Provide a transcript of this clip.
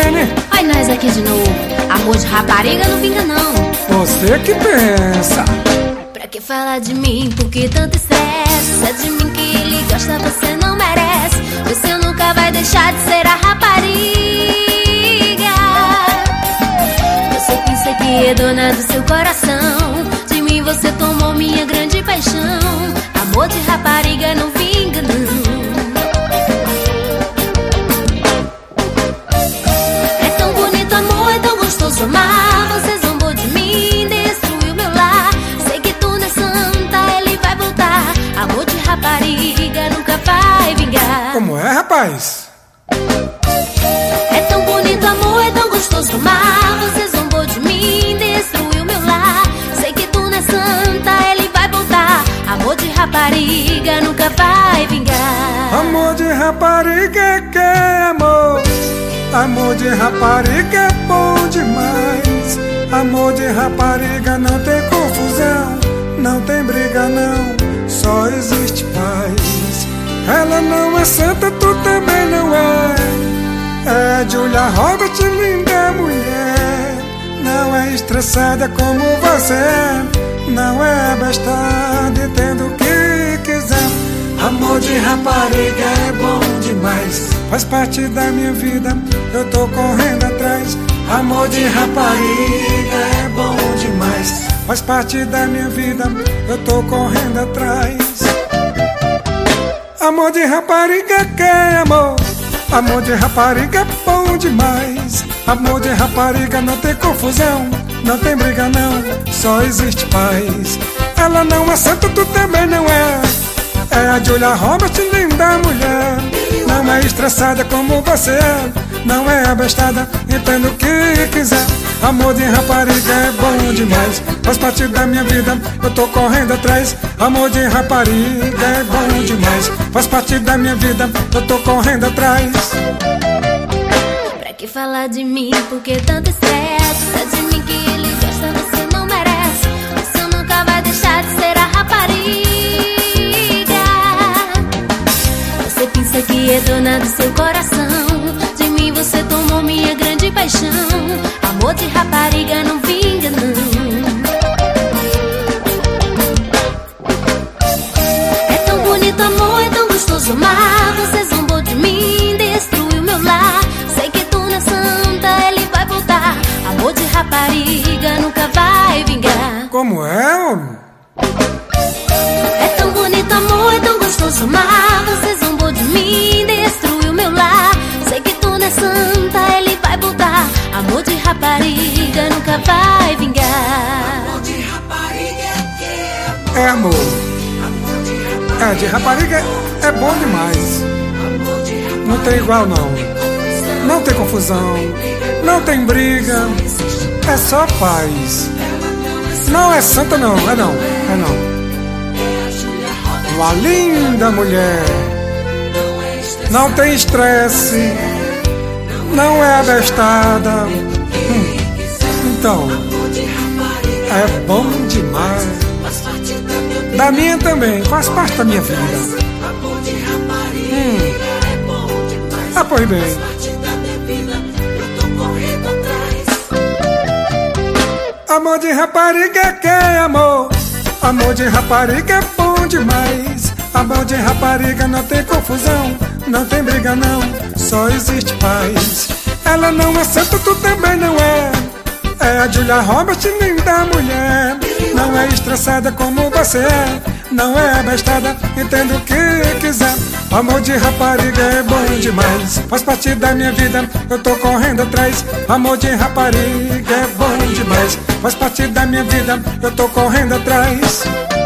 Milene. Ai, nós aqui de novo. Amor de rapariga não vinga não. Você que pensa. Pra que falar de mim? Por que tanto estresse? Se é de mim que ele gosta, você não merece. Você nunca vai deixar de ser a rapariga. Você pensa que é dona do seu coração. De mim você tomou minha grande paixão. Amor de rapariga não vinga não. É tão bonito amor, é tão gostoso amar. Você zombou de mim, destruiu meu lar. Sei que tu não é santa, ele vai voltar. Amor de rapariga nunca vai vingar. Como é, rapaz? É tão bonito amor, é tão gostoso amar. Você zombou de mim, destruiu meu lar. Sei que tu não é santa, ele vai voltar. Amor de rapariga nunca vai vingar. Amor de rapariga que é amor. Amor de rapariga é bom demais. Amor de rapariga não tem confusão, não tem briga não, só existe paz. Ela não é santa, tu também não é. É Julia Roberts, linda mulher. Não é estressada como você é. Não é abestada e tendo o que quiser. Amor de rapariga é bom demais. Faz parte da minha vida, eu tô correndo atrás. Amor de rapariga é bom demais. Faz parte da minha vida, eu tô correndo atrás. Amor de rapariga que é amor. Amor de rapariga é bom demais. Amor de rapariga não tem confusão, não tem briga não, só existe paz. Ela não é santa, tu também não é. É a Julia Roberts, linda mulher. Não é estressada como você é. Não é abestada, entenda o que quiser. Amor de rapariga é bom demais. Faz parte da minha vida, eu tô correndo atrás. Amor de rapariga é bom demais. Faz parte da minha vida, eu tô correndo atrás. Pra que falar de mim? Por que tanto estresse? Se é de mim que ele gosta, você não merece. Você nunca vai deixar de ser a rapariga. Você pensa que é dona do seu coração. De mim você tomou minha grande paixão. Amor de rapariga não vinga não. É tão bonito amor, é tão gostoso amar. Você zombou de mim, destruiu meu lar. Sei que tu não é santa, ele vai voltar. Amor de rapariga nunca vai vingar. Como é, homem? É tão bonito amor, é tão gostoso amar. Você zombou de mim, destruiu meu lar. Sei que tu não é santa, ele vai voltar. Amor de rapariga nunca vai vingar. Amor de rapariga É amor. É, de rapariga é bom demais. Não tem igual não. Não tem confusão, não tem briga, é só paz. Não é santa não, é não, é não. Uma linda mulher. Não tem estresse, não é abestada. Então, é bom demais. Da minha também, faz parte da minha vida. Ah, pois bem. Amor de rapariga que é amor. Amor de rapariga é bom demais. Amor de rapariga não tem confusão, não tem briga não, só existe paz. Ela não é santa, tu também não é. É a Julia Roberts, linda mulher. Não é estressada como você é. Não é abestada, entenda o que quiser. Amor de rapariga é bom demais. Faz parte da minha vida, eu tô correndo atrás. Amor de rapariga é bom demais. Faz parte da minha vida, eu tô correndo atrás.